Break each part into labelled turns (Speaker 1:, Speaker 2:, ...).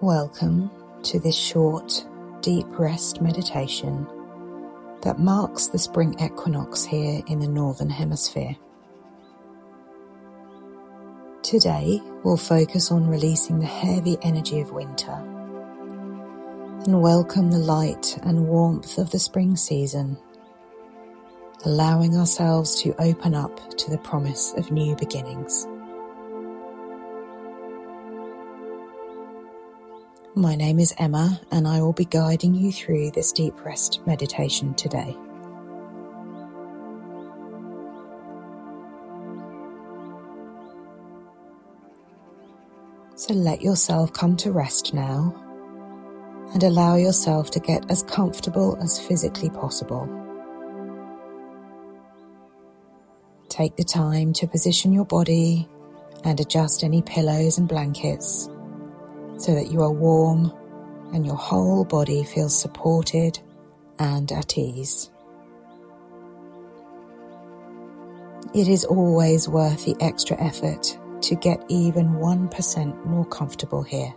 Speaker 1: Welcome to this short, deep rest meditation that marks the spring equinox here in the Northern Hemisphere. Today, we'll focus on releasing the heavy energy of winter and welcome the light and warmth of the spring season, allowing ourselves to open up to the promise of new beginnings. My name is Emma, and I will be guiding you through this deep rest meditation today. So let yourself come to rest now and allow yourself to get as comfortable as physically possible. Take the time to position your body and adjust any pillows and blankets so that you are warm and your whole body feels supported and at ease. It is always worth the extra effort to get even 1% more comfortable here.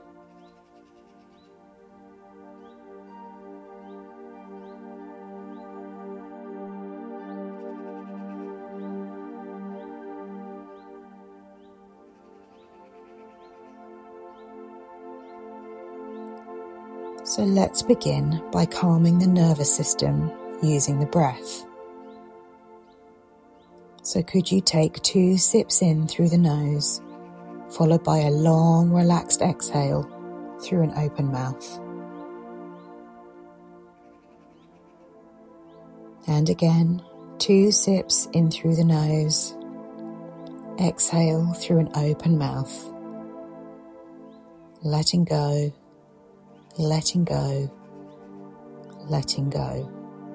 Speaker 1: So let's begin by calming the nervous system using the breath. So could you take 2 sips in through the nose, followed by a long, relaxed exhale through an open mouth. And again, 2 sips in through the nose, exhale through an open mouth, letting go, letting go, letting go.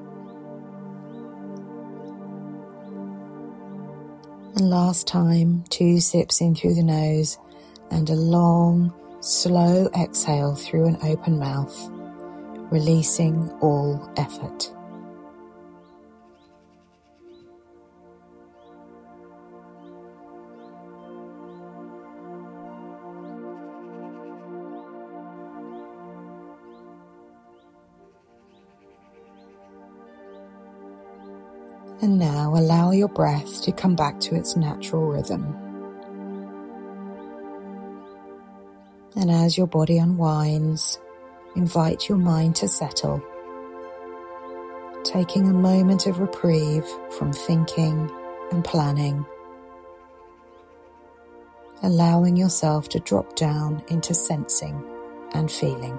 Speaker 1: And last time, 2 sips in through the nose and a long, slow exhale through an open mouth, releasing all effort. And now allow your breath to come back to its natural rhythm. And as your body unwinds, invite your mind to settle, taking a moment of reprieve from thinking and planning, allowing yourself to drop down into sensing and feeling.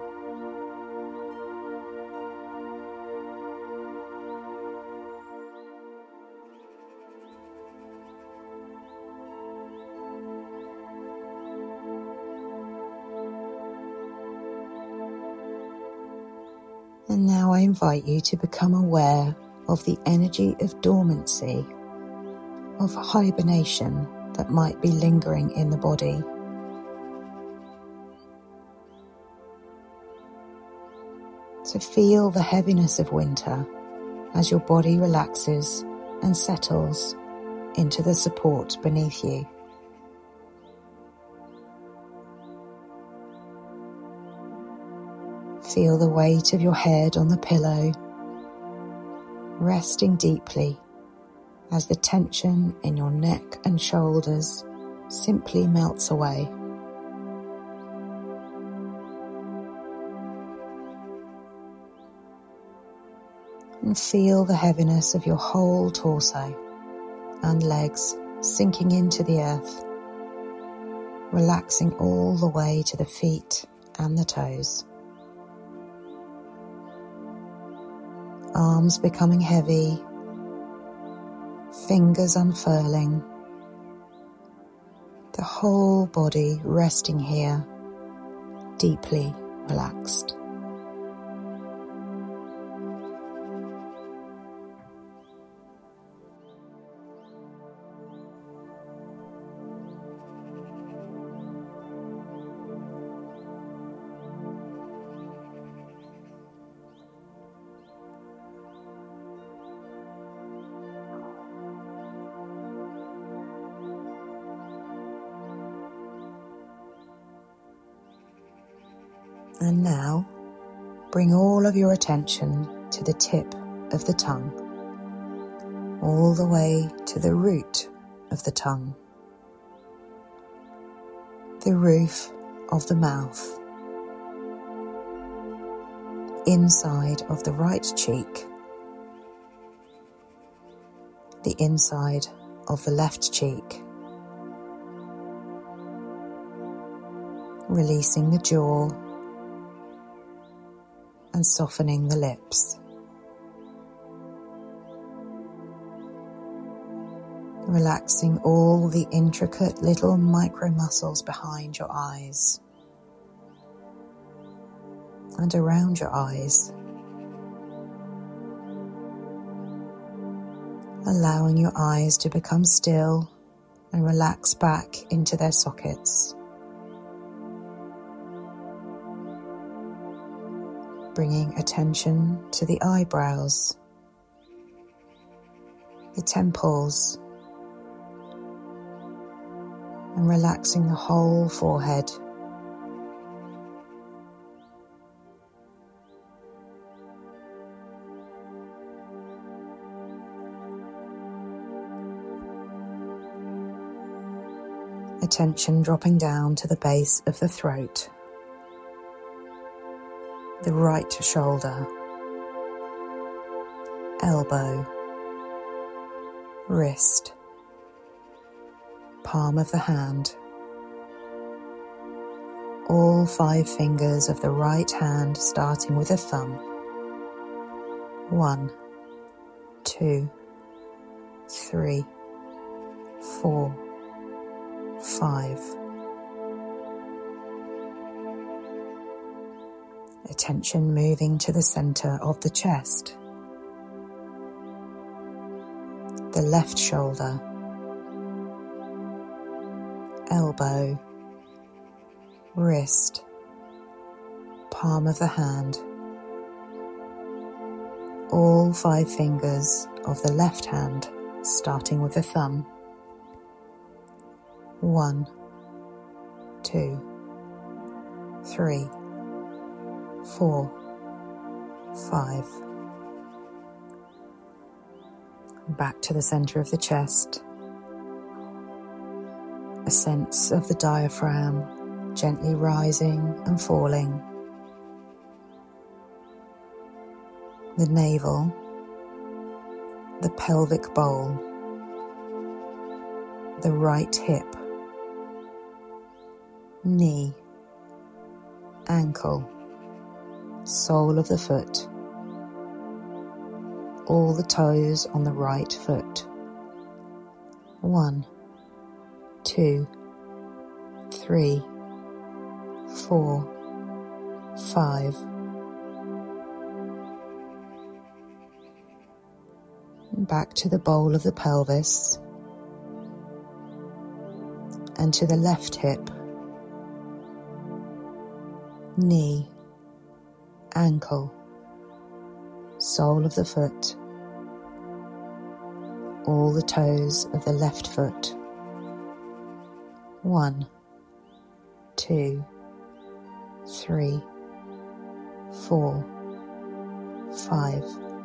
Speaker 1: And now I invite you to become aware of the energy of dormancy, of hibernation that might be lingering in the body. So feel the heaviness of winter as your body relaxes and settles into the support beneath you. Feel the weight of your head on the pillow, resting deeply as the tension in your neck and shoulders simply melts away. And feel the heaviness of your whole torso and legs sinking into the earth, relaxing all the way to the feet and the toes. Arms becoming heavy, fingers unfurling, the whole body resting here, deeply relaxed. And now, bring all of your attention to the tip of the tongue, all the way to the root of the tongue, the roof of the mouth, inside of the right cheek, the inside of the left cheek, releasing the jaw and softening the lips. Relaxing all the intricate little micro muscles behind your eyes and around your eyes. Allowing your eyes to become still and relax back into their sockets. Bringing attention to the eyebrows, the temples, and relaxing the whole forehead. Attention dropping down to the base of the throat, the right shoulder, elbow, wrist, palm of the hand, all 5 fingers of the right hand starting with a thumb. 1, 2, 3, 4, 5. Attention moving to the center of the chest, the left shoulder, elbow, wrist, palm of the hand, all 5 fingers of the left hand starting with the thumb. 1, 2, 3, 4, 5. Back to the center of the chest. A sense of the diaphragm gently rising and falling. The navel, the pelvic bowl, the right hip, knee, ankle, sole of the foot, all the toes on the right foot. 1, 2, 3, 4, 5. Back to the bowl of the pelvis and to the left hip, knee, ankle, sole of the foot, all the toes of the left foot. 1, 2, 3, 4, 5.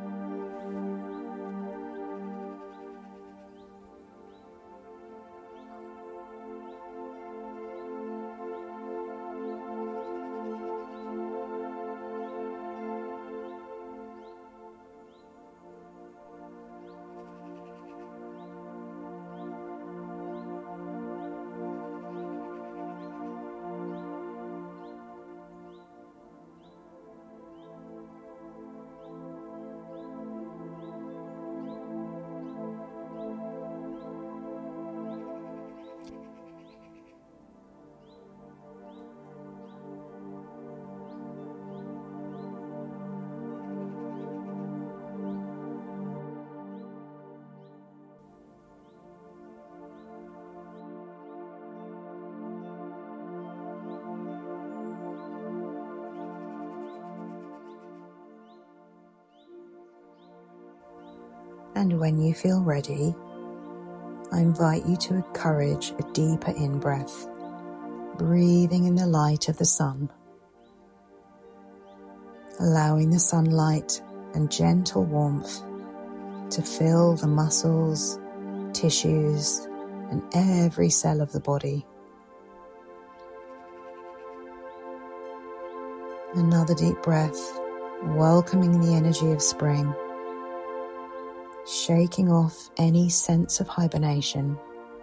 Speaker 1: And when you feel ready, I invite you to encourage a deeper in-breath, breathing in the light of the sun. allowing the sunlight and gentle warmth to fill the muscles, tissues, and every cell of the body. Another deep breath, welcoming the energy of spring, shaking off any sense of hibernation.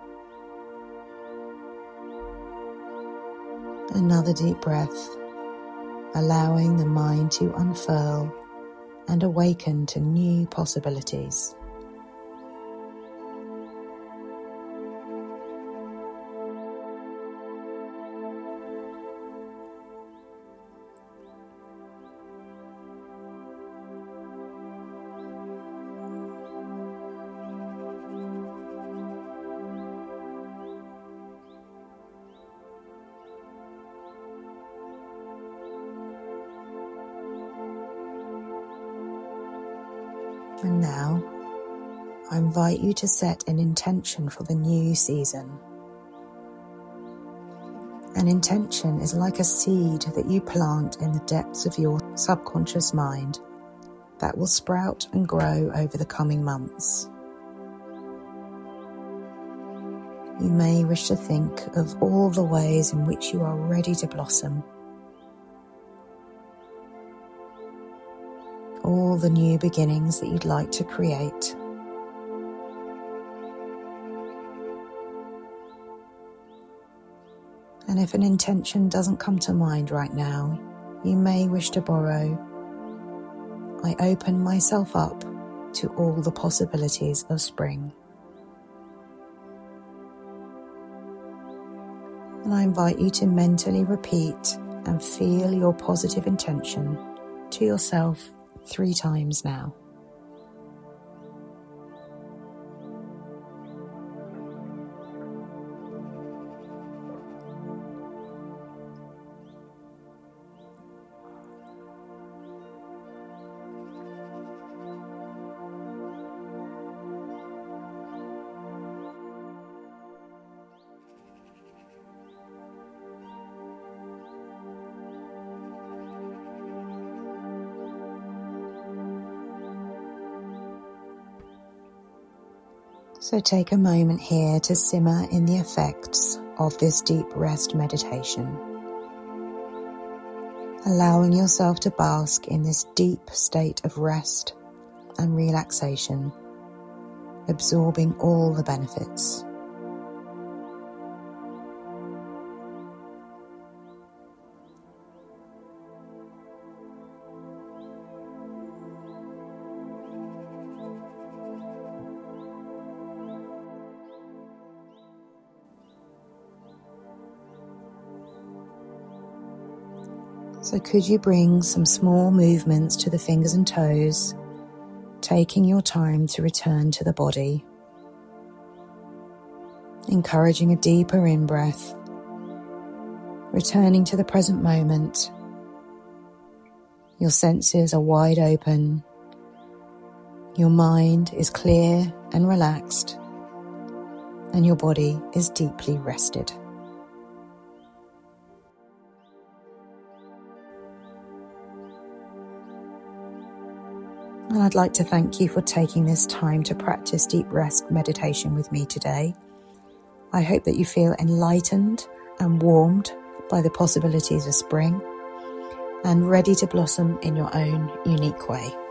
Speaker 1: Another deep breath, allowing the mind to unfurl and awaken to new possibilities. And now, I invite you to set an intention for the new season. An intention is like a seed that you plant in the depths of your subconscious mind that will sprout and grow over the coming months. You may wish to think of all the ways in which you are ready to blossom. All the new beginnings that you'd like to create. And if an intention doesn't come to mind right now, you may wish to borrow, I open myself up to all the possibilities of spring. And I invite you to mentally repeat and feel your positive intention to yourself 3 times now. So take a moment here to simmer in the effects of this deep rest meditation, allowing yourself to bask in this deep state of rest and relaxation, absorbing all the benefits. So could you bring some small movements to the fingers and toes, taking your time to return to the body, encouraging a deeper in-breath, returning to the present moment. Your senses are wide open, your mind is clear and relaxed, and your body is deeply rested. And I'd like to thank you for taking this time to practice deep rest meditation with me today. I hope that you feel enlightened and warmed by the possibilities of spring and ready to blossom in your own unique way.